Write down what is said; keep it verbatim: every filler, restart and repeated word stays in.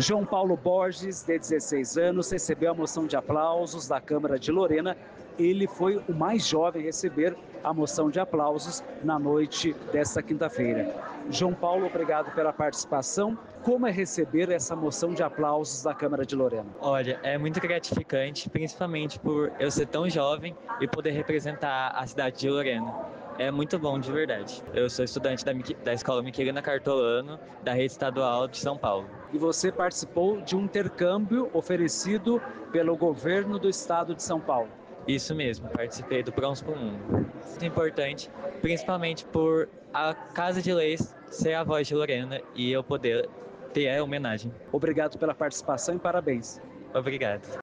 João Paulo Borges, de dezesseis anos, recebeu a moção de aplausos da Câmara de Lorena. Ele foi o mais jovem a receber a moção de aplausos na noite desta quinta-feira. João Paulo, obrigado pela participação. Como é receber essa moção de aplausos da Câmara de Lorena? Olha, é muito gratificante, principalmente por eu ser tão jovem e poder representar a cidade de Lorena. É muito bom, de verdade. Eu sou estudante da, da Escola Miquelina Cartolano, da Rede Estadual de São Paulo. E você participou de um intercâmbio oferecido pelo governo do estado de São Paulo. Isso mesmo, participei do Prons pro Mundo. Muito importante, principalmente por a Casa de Leis ser a voz de Lorena e eu poder ter a homenagem. Obrigado pela participação e parabéns. Obrigado.